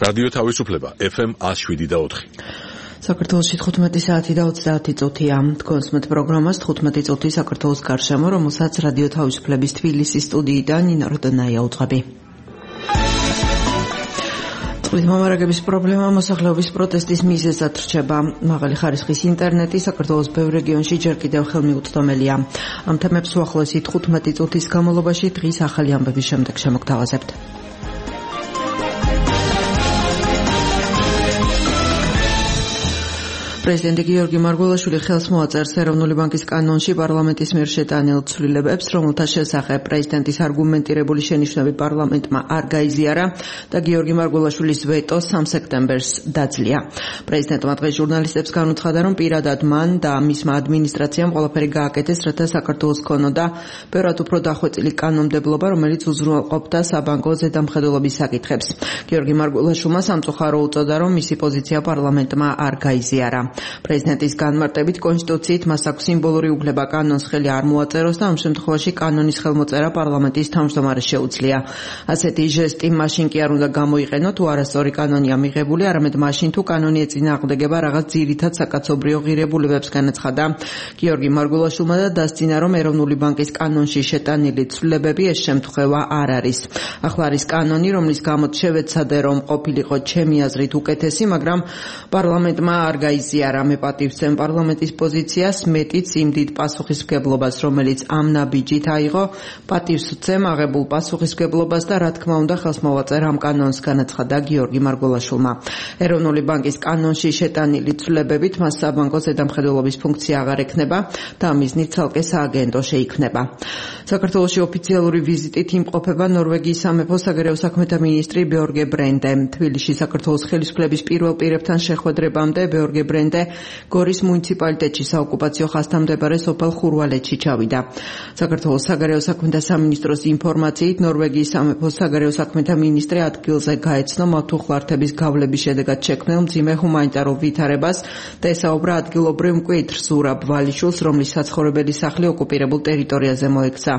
რადიო თავისუფლება FM 107.4. საქართველოში 15 საათი და 30 წუთია. თქვენს მეტ პროგრამას 15 წუთი საქართველოს გარშემო, რომელსაც რადიო თავისუფლების თბილისის სტუდიიდან ნინა როდონაია უძღვები. წყლის მომარაგების პრობლემა მოსახლეობის პროტესტის მიზეზად რჩება. მაღალი ხარისხის ინტერნეტი საქართველოს ბევრ რეგიონში ჯერ კიდევ ხელმიუწვდომელია. ამ თემებს უახლოესი 15 წუთის განმავლობაში დღის ახალი ამბების შემდეგ შემოგთავაზებთ. პრეზიდენტი გიორგი მარგველაშვილი ხელს მოაწერს ეროვნული ბანკის კანონში პარლამენტის მიერ შეტანილ ცვლილებებს, რომელთა შესახებ პრეზიდენტის არგუმენტირებული შენიშვნები პარლამენტმა არ გაიზიარა და გიორგი მარგველაშვილის ვეტო 3 სექტემბერს დაძლია. პრეზიდენტმა დღეს ჟურნალისტებს განუცხადა, რომ პირადად მან და მისმა ადმინისტრაციამ ყველაფერი გააკეთეს, რათა საქართველოს ქონოდა ბევრად უფრო დახვეწილი კანონმდებლობა, რომელიც უზრუნველყოფდა საბანკო ზედამხედველობის საკითხებს. გიორგი მარგველაშვილმა სამწუხარო უწოდა, რომ მისი პოზიცია პარლამენტმა არ გაიზიარა. პრეზიდენტის განმარტებით კონსტიტუციით მას აქვს სიმბოლური უფლება კანონს ხელი არ მოაწეროს და ამ შემთხვევაში კანონის ხელმოწერა პარლამენტის თავმჯდომარეს შეუძლია. ასეთი ჟესტი მაშინ კი არ უნდა გამოიყენო, თუ არასწორი კანონია მიღებული, არამედ მაშინ თუ კანონი ეწინააღმდეგება რაღაც ძირითად საკაცობრიო ღირებულებებს, განაცხადა გიორგი მარგველაშვილმა და დასძინა, რომ ეროვნული ბანკის კანონში შეტანილი ცვლილებები ეს შემთხვევა არ არის. ახლა არის კანონი, რომლის გამოც შევეცადე, რომ ყოფილიყო ჩემი აზრით უკეთესი, მაგრამ პარლამენტმა არ გაიზიარა. მე პატივცემ პარლამენტის პოზიციას, მეტიც იმ დიდ პასუხისმგებლობას, რომელიც ამ ნაბიჯით აიღო, პატივს ვცემ აღებულ პასუხისმგებლობას და რა თქმა უნდა ხელს მოვაწერ ამ კანონს, განაცხადა გიორგი მარგველაშვილმა. ეროვნული ბანკის კანონში შეტანილი ცვლილებებით მას საბანკო ზედამხედველობის ფუნქცია აღარ ექნება და მიზნით ცალკე სააგენტო შეიქმნება. საქართველოში ოფიციალური ვიზიტით იმყოფება ნორვეგიის სამეფო საგარეო საქმეთა მინისტრი ბიორგე ბრენდე. თბილისში საქართველოს ხელისუფლების პირველ პირებთან შეხვედრებამდე ბიორგე ბრენდე გორის მუნიციპალიტეტში საოკუპაციო ხაზთან მდებარე სოფელ ხურვალეთში ჩავიდა. საქართველოს საგარეო საქმეთა სამინისტროს ინფორმაციით, ნორვეგიის სამეფო საგარეო საქმეთა მინისტრი ადგილზე გაეცნო მათ უხლართების გავლების შედეგად შექმნილ მძიმე ჰუმანიტარულ ვითარებას და ესაუბრა ადგილობრივ მკვიდრ ზურაბ ვალიშვილს, რომლის საცხოვრებელი სახლი ოკუპირებულ ტერიტორიაზე მოექცა.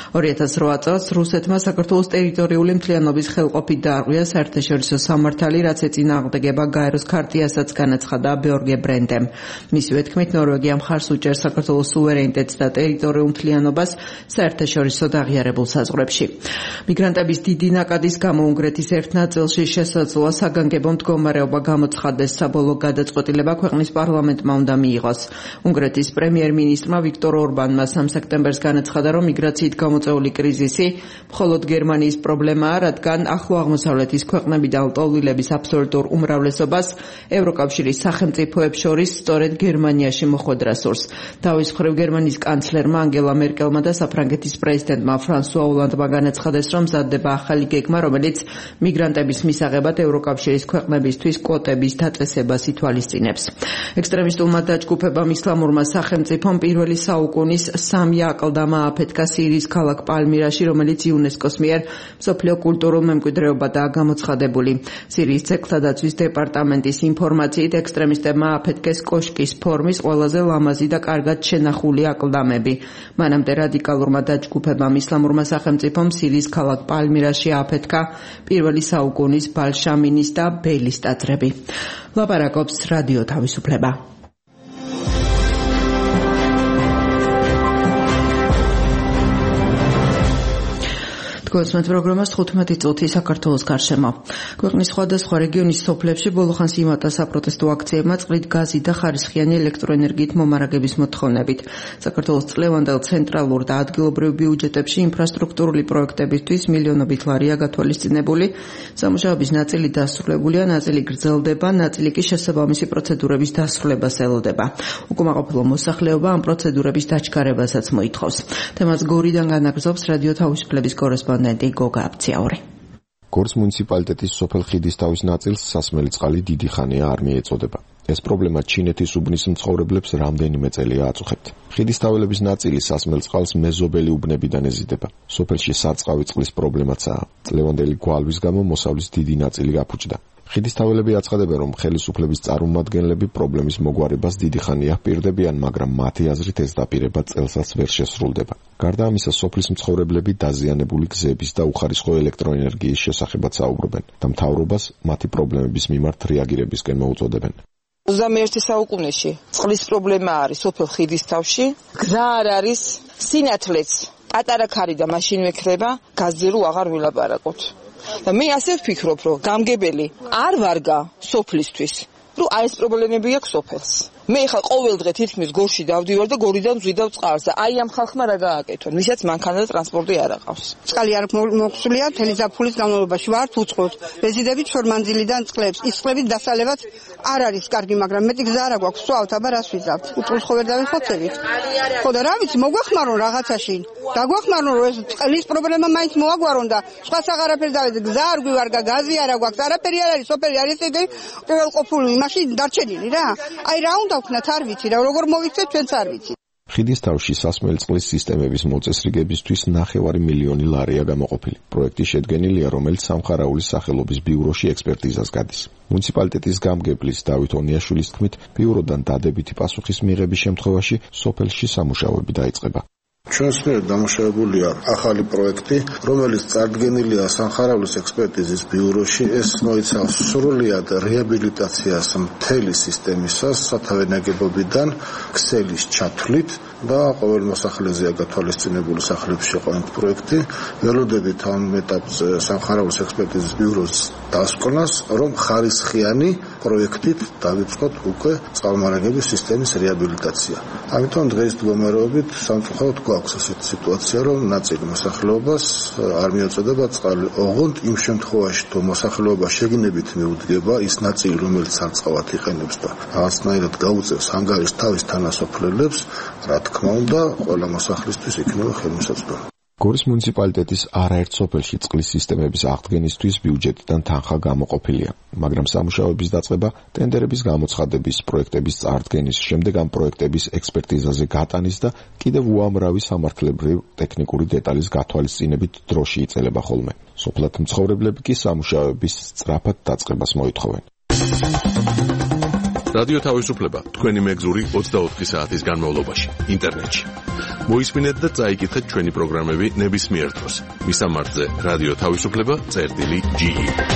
2008 წელს რუსეთმა საქართველოს ტერიტორიული მთლიანობის ხელყოფით დაარღვია საერთაშორისო სამართალი, რაც ეწინააღმდეგება გაეროს ქარტიასაც, განაცხადა ბიორგე ბრენდემ. მისივე თქმით, ნორვეგია მხარს უჭერს საქართველოს სუვერენიტეტს და ტერიტორიულ მთლიანობას საერთაშორისო აღიარებულ საზღვრებში. მიგრანტების დიდი ნაკადის გამო უნგრეთის ერთ ნაწილში შესაძლოა საგანგებო მდგომარეობა გამოცხადდეს. საბოლოო გადაწყვეტილება ქვეყნის პარლამენტმა უნდა მიიღოს. უნგრეთის პრემიერ-მინისტრმა ვიქტორ ორბანმა 3 სექტემბერს განაცხადა, რომ მიგრაციით გამოწვეული კრიზისი მხოლოდ გერმანიის პრობლემაა, რადგან ახლო აღმოსავლეთის ქვეყნებიდან ლტოლვილების აბსოლუტურ უმრავლესობას ევროკავშირის სახელმწიფოებს შორის სწორედ გერმანიაში მოხვედრა სურს. თავის მხრივ გერმანიის კანცლერმა ანგელა მერკელმა და საფრანგეთის პრეზიდენტმა ფრანსუა ოლანდმა განაცხადეს, რომ მზადდება ახალი გეგმა, რომელიც მიგრანტების მისაღებად ევროკავშირის ქვეყნებისთვის კვოტების დაწესებას ითვალისწინებს. ექსტრემისტულმა დაჯგუფებამ ისლამურმა სახელმწიფომ პირველი საუკუნის 3 აკლდამა აფეთქა სირიის ქალაქ პალმირაში, რომელიც იუნესკოს მიერ მსოფლიო კულტურულ მემკვიდრეობადაა გამოცხადებული. სირიის ძეგლთა დაცვის დეპარტამენტის ინფორმაციით, ექსტრემისტებმა აფეთქეს კოშკის ფორმის ყველაზე ლამაზი და კარგად შენახული აკლდამები. მანამდე რადიკალურმა დაჯგუფებამ ისლამურმა სახელმწიფომ სირიის ქალაქ პალმირაში აფეთქა პირველი საუკუნის ბალშამინის და ბეილის ტაძრები. ლაპარაკობს რადიო თავისუფლება. გვესმენთ პროგრამას 15 წუთი საქართველოს გარშემო. ქვეყნის სხვადასხვა რეგიონის სოფლებში ბოლოხანს იმატა საპროტესტო აქციებმა წყლით, გაზით და ხარისხიანი ელექტროენერგიით მომარაგების მოთხოვნებით. საქართველოს წლევანდელ ცენტრალურ და ადგილობრივ ბიუჯეტებში ინფრასტრუქტურული პროექტებისთვის მილიონობით ლარია გათვალისწინებული. სამუშაოების ნაწილი დასრულებულია, ნაწილი გრძელდება, ნაწილი კი შესაბამისი პროცედურების დასრულებას ელოდება. უკმაყოფილო მოსახლეობა ამ პროცედურების დაჩქარებასაც მოითხოვს. თემას გორიდან განაგრძობს რადიო თავისუფლების კორესპონდენტი გოგა აბციაური. გორის მუნიციპალიტეტის სოფელ ხიდისთავის ნაწილს სასმელი წყალი დიდი ხანია არ მიეწოდება. ეს პრობლემა ჩინეთის უბნის მცხოვრებლებს რამდენიმე წელია აწუხებთ. ხიდისთაველების ნაწილი სასმელ წყალს მეზობელი უბნებიდან ეზიდება. სოფელში სარწყავი წყლის პრობლემაცაა. წლევანდელი გვალვის გამო მოსავლის დიდი ნაწილი აფუჭდა. ხიდისთაველები აცხადებენ, რომ ხელისუფლების წარმომადგენლები პრობლემის მოგვარებას დიდი ხანია პირდებიან, მაგრამ მათი აზრით ეს დაპირება წელსაც ვერ შესრულდება. გარდა ამისა, სოფლის მცხოვრებლები დაზიანებული გზების და უხარისხო ელექტროენერგიის შესახებაც საუბრობენ და მთავრობას მათი პრობლემების მიმართ რეაგირებისკენ მოუწოდებენ. 21 საუკუნეში წყლის პრობლემა არის სოფელ ხიდისთავში, გზა არ არის, სინათლეც პატარა ქარი და მაშინ ვექრება, გაზზე რო აღარ ვილაპარაკოთ. და მე ასე ვფიქრობ, რომ გამგებელი არ ვარგა სოფლისთვის, რომ აი ეს პრობლემები აქვს სოფელს. მე ხა ყოველ დღე თითქმის გორში დავდივარ და გორიდან ვზვიდავ წყალს და აი ამ ხალხმა რა გააკეთონ, ვისაც მანქანა და ტრანსპორტი არ აყავს. წყალი არ მოხსულია მთელი ზაფხულის განმავლობაში, ვართ უწყოთ. ბეზიდებით შორმანძილიდან წყლებს, ის წყლებით დასალებაც არ არის კარგი, მაგრამ მეტი გზა არ აქვს, სვავთ, აბა რას ვიზავთ? უწყლს ხო ვერ დავიხოცებით? ხო და რა ვიცი, მოგვახმარონ რაღაცაში. დაგვახმარონ, რომ ეს წყლის პრობლემა მაინც მოაგვარონ და სხვა აღარაფერი დავეძე, გზა არ გვივარგა, გაზი არ აქვს, არაფერი არ არის, სოფელი არის ეგ პირველყოფილი, მაშინ დარჩენილი რა. აი რა უნდა ვქნათ, არ ვიცი რა, როგორ მოვიქცეთ, ჩვენც არ ვიცი. ხიდისთავში სასმელი წყლის სისტემების მოწესრიგებისთვის 9 მილიონი ლარია გამოყოფილი. პროექტი შედგენილია, რომელიც სამხარაულის სახელობის ბიუროში ექსპერტიზას გადის. მუნიციპალიტეტის გამგებლის დავით ონიაშვილის თქმით, ბიუროდან დადებითი პასუხის მიღების შემთხვევაში სოფელში სამუშაოები დაიწყება. ჩვენს მიერ დამუშავებულია ახალი პროექტი, რომელიც წარდგენილია სამხარაულის ექსპერტიზის ბიუროში. ეს მოიცავს სრულად რეაბილიტაციას მთელი სისტემისას, სათავე ნაგებობიდან ქსელის ჩათვლით და ყოველ მოსახლეზე გათვალისწინებული სახლებში შეყვანით პროექტი. ველოდებით ამ ეტაპზე სამხარაულის ექსპერტიზის ბიუროს დასკვნას, რომ ხარისხიანი პროექტით დავიწყოთ უკვე წყალმარაგების სისტემის რეაბილიტაცია. ამიტომ დღეს მდგომარეობით სამწუხაროდ გვაქვს ასეთი სიტუაცია, რომ ნაწილი მოსახლეობას არ მიეწოდება წყალი. ოღონდ იმ შემთხვევაში, თუ მოსახლეობა შეგნებით მიუდგება, ის ნაწილი, რომელიც არ წყალად იყენებს და რაღაცნაირად გაუწევს ანგარიშს თავის თანასოფლელებს, რა თქმა უნდა, ყველა მოსახლისთვის იქნება ხელმისაწვდომი. გორის მუნიციპალიტეტის არაერთ სოფელში წყლის სისტემების აღდგენისთვის ბიუჯეტიდან თანხა გამოყოფილია, მაგრამ სამუშაოების დაწყება, ტენდერების გამოცხადების, პროექტების წარდგენის, შემდეგ ამ პროექტების ექსპერტიზაზე გატანის და კიდევ უამრავი სამართლებრივ ტექნიკური დეტალის გათვალისწინებით დროში იწელება ხოლმე. სოფლად მცხოვრებლები კი სამუშაოების სწრაფად დაწყებას მოითხოვენ. რადიო თავისუფლება თქვენი მეგზური 24 საათის განმავლობაში ინტერნეტში. მოისმინეთ და წაიკითხეთ ჩვენი პროგრამები ნებისმიერ დროს. მისამართზე რადიო თავისუფლება.ge.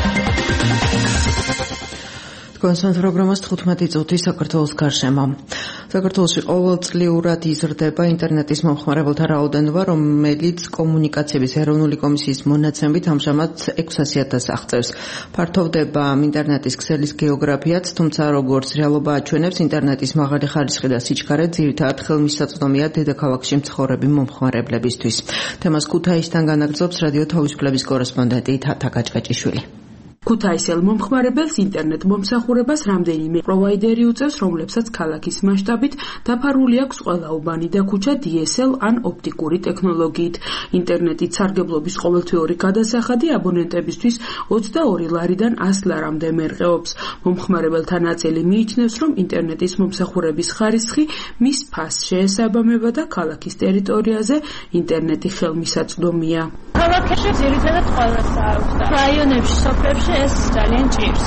კონსერვ პროგრამას 15 წუთი საქართველოს გარშემო. საქართველოში ყოველწლიურად იზრდება ინტერნეტის მომხმარებელთა რაოდენობა, რომელიც კომუნიკაციების ეროვნული კომისიის მონაცემებით ამჟამად 600,000-ს აღწევს. ფართოვდება ინტერნეტის ქსელის გეოგრაფიაც, თუმცა როგორც რეალობა აჩვენებს, ინტერნეტის მაღალი ხარისხი და სიჩქარე ძირითადად ხელმისაწვდომია დედაქალაქში მცხოვრები მომხმარებლებისთვის. თემას ქუთაისთან განაგრძობს რადიო თავისუფლების კორესპონდენტი თათა გაჭკაჭიშვილი. ქუთაისელ მომხმარებელს ინტერნეტ მომსახურებას რამდენიმე პროვაიდერი უწევს, რომლებსაც ქალაქის მასშტაბით დაფარული აქვს ყველა უბანი და ქუჩა DSL ან ოპტიკური ტექნოლოგიით. ინტერნეტით სარგებლობის ყოველთვიური გადასახადი აბონენტებისთვის 22 ლარიდან 100 ლარამდე მერყეობს. მომხმარებელთა ნაწილი მიიჩნევს, რომ ინტერნეტის მომსახურების ხარისხი მის ფასს შეესაბამება და ქალაქის ტერიტორიაზე ინტერნეტი ხელმისაწვდომია. ქალაქებში ძირითადად ყველას აქვს და რაიონებში, სოფლებში ეს ძალიან ჭირს.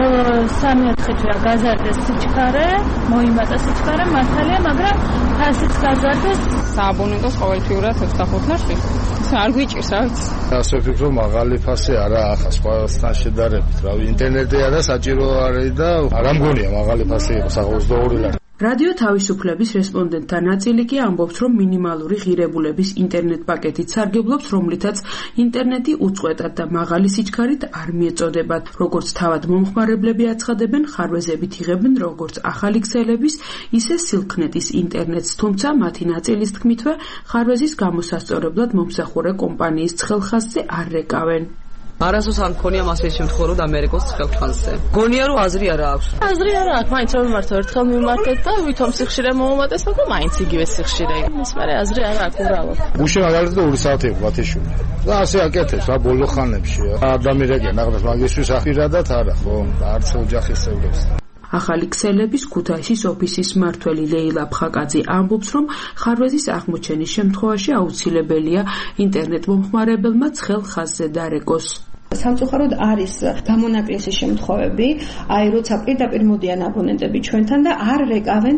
3-4 თვეა გაზარდეს სიჩქარე, მოიმატა სიჩქარე, მართალია, მაგრამ ფასიც გაზარდეს. სააბონენტოს ყოველთვიურად 25 ლარში. არ გვიჭირს, რა ვიცი. ასე ვფიქრობ, მაღალი ფასი არაა ახლა სხვასთან შედარებით. რავი, ინტერნეტი არა საჭირო არის და არ ამგონია მაღალი ფასი იყოს, ახლა 22 ლარი. რადიო თავისუფლების რესპონდენტთა ნაწილი კი ამბობს, რომ მინიმალური ღირებულების ინტერნეტ პაკეტით სარგებლობს, რომლითაც ინტერნეტი უწყვეტად და მაღალი სიჩქარით არ მიეწოდებათ. როგორც თავად მომხმარებლები აცხადებენ, ხარვეზებით იღებენ როგორც ახალი ქსელების, ისე სილქნეტის ინტერნეტს, თუმცა მათი ნაწილის თქმითვე, ხარვეზის გამოსასწორებლად მომსახურე კომპანიის ცხელხაზზე არ რეკავენ. არასდროს არ მქონია მასე შემთხვევა, რომ ამერიკოს ცხელხაზზე. გონია, რომ აზრი არა აქვს. აზრი არა აქვს, მაინც რომ მიმართო ერთხელ მიმართეთ და ვითომ სიხშირე მომომატესო და მაინც იგივე სიხშირე. ის მერე აზრი არა აქვს უბრალოდ. გუშინ მაგალითად 2 საათი იყო ბათეშვილი. და ასე აკეთებს რა ბოლო ხანებში. არ დამირეკენ აღარ მაგისთვის ახირადად არა, ხო? არც ოჯახის წევრებს. ახალი ქსელების ქუთაისის ოფისის მმართველი ლეილა ფხაკაძე ამბობს, რომ ხარვეზის აღმოჩენის შემთხვევაში აუცილებელია ინტერნეტ მომხმარებელმა ცხელ ხაზზე დარეკოს. სამწუხაროდ არის გამონაკლისი შემთხვევები, აი როცა პირდაპირ მოდიან აბონენტები ჩვენთან და არ რეკავენ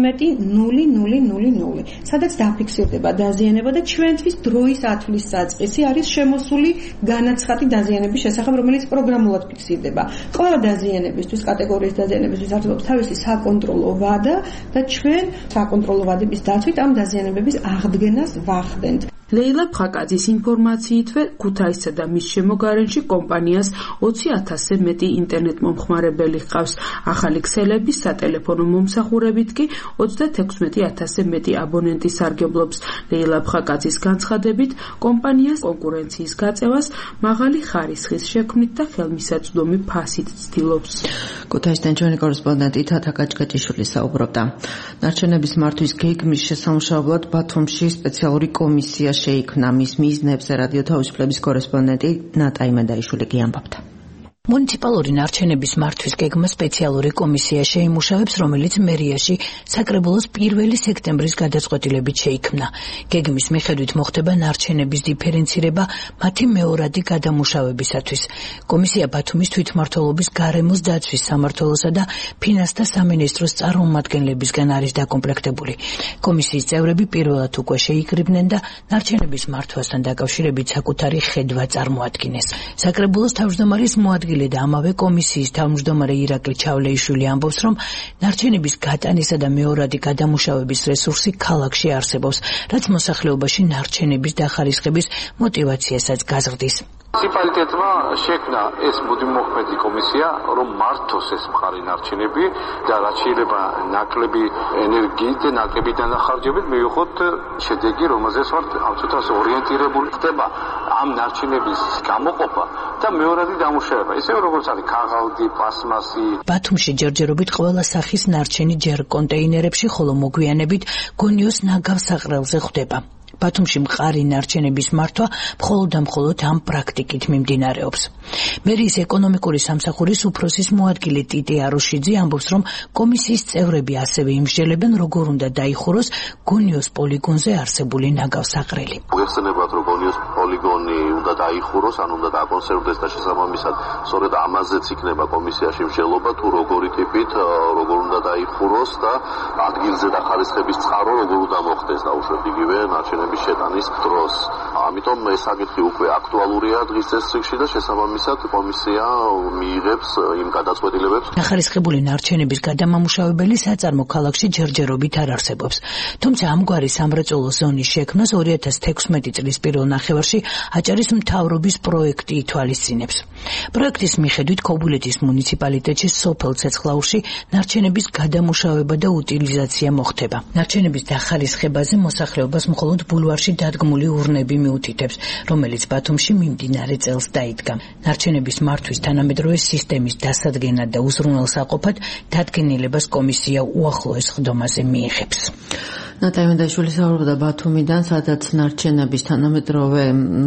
11.0000, სადაც დაფიქსირდება დაზიანება და ჩვენთვის დროის ათვლის საწყისი არის შემოსული განაცხადი დაზიანების შესახებ, რომელიც პროგრამულად ფიქსირდება. ყველა დაზიანებისთვის, კატეგორიის დაზიანებისთვის არსებობს თავისი საკონტროლო ვადა და ჩვენ საკონტროლო ვადების დაცვით ამ დაზიანებების აღდგენას ვახდენთ. ლეილა ფხაკაძის ინფორმაციითვე ქუთაისსა და მის შემოგარენში კომპანიას 20,000-ზე მეტი ინტერნეტ მომხმარებელი ჰყავს. ახალი ქსელების სატელეფონო მომსახურებით კი 36,000-ზე მეტი აბონენტი სარგებლობს. ლეილა ფხაკაძის განცხადებით, კომპანიას კონკურენციის გაწევას მაღალი ხარისხის შექმნით და ხელმისაწვდომი ფასით ცდილობს. ქუთაისთან ჩვენი კორესპონდენტი თათა კაჭკაჭიშვილი საუბრობდა. ნარჩენების მართვის გეგმის შესამუშავებლად ბათუმში სპეციალური კომისია შეიქმნა. მის მიზნებზე რადიო თავისუფლების კორესპონდენტი ნატა იმედაიშვილი ამბობდა. მუნიციპალური ნარჩენების მართვის გეგმა სპეციალური კომისია შეიმუშავებს, რომელიც მერიაში საკრებულოს 1 სექტემბრის გადაწყვეტილებით შეიქმნა. გეგმის მიხედვით მოხდება ნარჩენების დიფერენცირება მათი მეორადი გადამუშავებისათვის. კომისია ბათუმის თვითმმართველობის გარემოს დაცვის სამმართველოსა და ფინანსთა სამინისტროს წარმომადგენლებისგან არის დაკომპლექტებული. კომისიის წევრები პირველად უკვე შეიკრიბნენ და ნარჩენების მართვასთან დაკავშირებით საკუთარი ხედვა წარმოადგინეს. საკრებულოს თავმჯდომარის მოადგილე და ამავე კომისიის თავმჯდომარე ირაკლი ჩავლეიშვილი ამბობს, რომ ნარჩენების გატანისა და მეორადი გადამუშავების რესურსი ქალაქში არსებობს, რაც მოსახლეობაში ნარჩენების დახარისხების мотивაციასაც გაზრდის. მუნიციპალიტეტმა შექმნა ეს მუდმივმოქმედი კომისია, რომ მართოს ეს მყარი ნარჩენები და რაც შეიძლება ნაკლები ენერგიით და ნაკლები დანახარჯებით მივიღოთ შედეგი, რომელზეც ვართ ამ წუთას ორიენტირებული ხდება ამ ნარჩენების გამოყოფა და მეორადი დამუშავება. ისე როგორც არის ქაღალდი, პლასმასი. ბათუმში ჯერჯერობით ყველა სახის ნარჩენი ჯერ კონტეინერებში, ხოლო მოგვიანებით გონიოს ნაგავსაყრელზე ხდება. ბათუმში მყარი ნარჩენების მართვა მხოლოდ და მხოლოდ ამ პრაქტიკით მიმდინარეობს. მერიის ეკონომიკური სამსახურის უფროსის მოადგილე ტიტი აროშიძე ამბობს, რომ კომისიის წევრები ასევე იმსჯელებენ, როგორ უნდა დაიხუროს გონიოს პოლიგონზე არსებული ნაგავსაყრელი. მოგეხსენებათ, რომ გონიოს პოლიგონი უნდა დაიხუროს, ან უნდა დაკონსერვდეს და შესაბამისად სწორედ ამაზეც იქნება კომისიაში მსჯელობა, თუ როგორი ტიპით, როგორ უნდა დაიხუროს და ადგილზე დახარისხების წყარო როგორ უნდა მოხდეს დაუშვათ იგივე ნარჩენების შეტანის დროს. ამიტომ ეს საკითხი უკვე აქტუალურია დღის წესრიგში და შესაბამისად კომისია მიიღებს იმ გადაწყვეტილებებს. დახარისხებული ნარჩენების გადამამუშავებელი საწარმო ქალაქში ჯერჯერობით არ არსებობს. თუმცა ამგვარი სამრეწველო ზონის შექმნას 2016 წლის პირველ ნახევარში აჭარის მთავრობის პროექტი ითვალისწინებს. პროექტის მიხედვით ქობულეთის მუნიციპალიტეტში სოფელ ცეცხლაურში ნარჩენების გადამუშავება და უტილიზაცია მოხდება. ნარჩენების დახარისხებაზე მოსახლეობას მხოლოდ ბულვარში დადგმული ურნები მიუთითებს, რომელიც ბათუმში მიმდინარე წელს დაიდგა. ნარჩენების მართვის თანამედროვე სისტემის დასადგენად და უზრუნველსაყოფად დადგენილებას კომისია უახლოეს ხდომაზე მიიღებს. ნატა იმედაიშვილი საუბრობდა ბათუმიდან, სადაც ნარჩენების თანამედროვე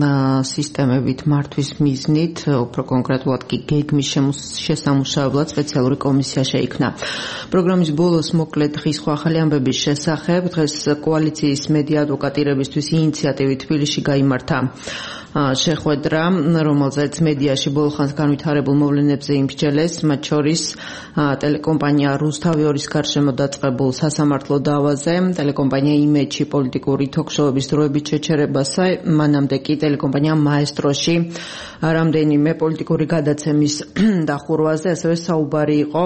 სისტემებით მართვის მიზნით, უფრო კონკრეტულად კი გეგმის შესამუშავებლად სპეციალური კომისია შეიქმნა. პროგრამის ბოლოს მოკლედ დღის სხვა ახალი ამბების შესახებ დღეს კოალიციის მედია ადვოკატირებისთვის ინიციატივით თბილისში გაიმართა შეხვედრა, რომელზეც მედიაში ბოლოხანს განვითარებულ მოვლენებზე იმსჯელეს, მათ შორის ტელეკომპანია რუსთავი 2-ის გარშემო დაწყებულ სასამართლო დავაზე, ტელეკომპანია იმედში პოლიტიკური თოქ-შოუების დროებით შეჩერებასა, მანამდე კი ტელეკომპანია მაესტროში რამდენიმე პოლიტიკური გადაცემის დახურვაზე, ასევე საუბარი იყო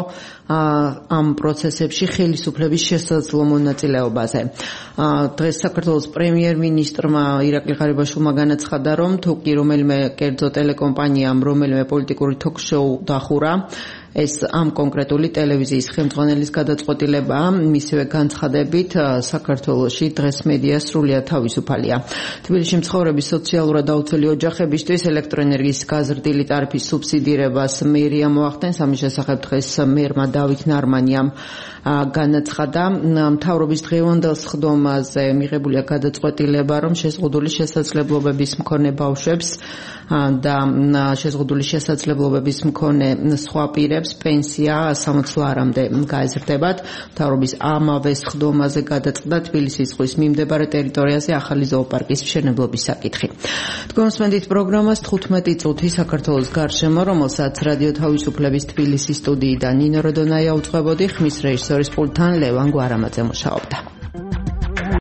ამ პროცესებში ხელისუფლების შესაძლო მონაწილეობაზე. დღეს საქართველოს პრემიერ-მინისტრმა ირაკლი ღარიბაშვილმა განაცხადა, რომ თუ კი რომელიმე კერძო ტელეკომპანიამ რომელიმე პოლიტიკური თოქ-შოუ დახურა, ეს ამ კონკრეტული ტელევიზიის ხელმძღვანელის გადაწყვეტილებაა. მისივე განცხადებით, საქართველოში დღეს მედია სრულიად თავისუფალია. თბილისში მცხოვრები სოციალურად დაუცველი ოჯახებისთვის ელექტროენერგიის გაზრდილი ტარიფის სუბსიდირებას მერია მოახდენს. ამის შესახებ დღეს მერმა დავით ნარმანიამ განაცხადა. მთავრობის დღევანდელ სხდომაზე მიღებულია გადაწყვეტილება, რომ შეზღუდული შესაძლებლობების მქონე ბავშვებს და შეზღუდული შესაძლებლობების მქონე სხვა პირებს მცხოვრებლებს პენსია 60 ლარამდე გაეზრდებათ. მთავრობის ამავე სხდომაზე გადაწყდა თბილისის ზღვის მიმდებარე ტერიტორიაზე ახალი ზოოპარკის მშენებლობის საკითხი. თქვენსმენდით პროგრამას 15 წუთი საქართველოს გარშემო, რომელსაც რადიო თავისუფლების თბილისის სტუდიიდან ნინო როდონაია უწყებოდი, ხმის რეჟისორის პულტთან ლევან გვარამაძე მუშაობდა.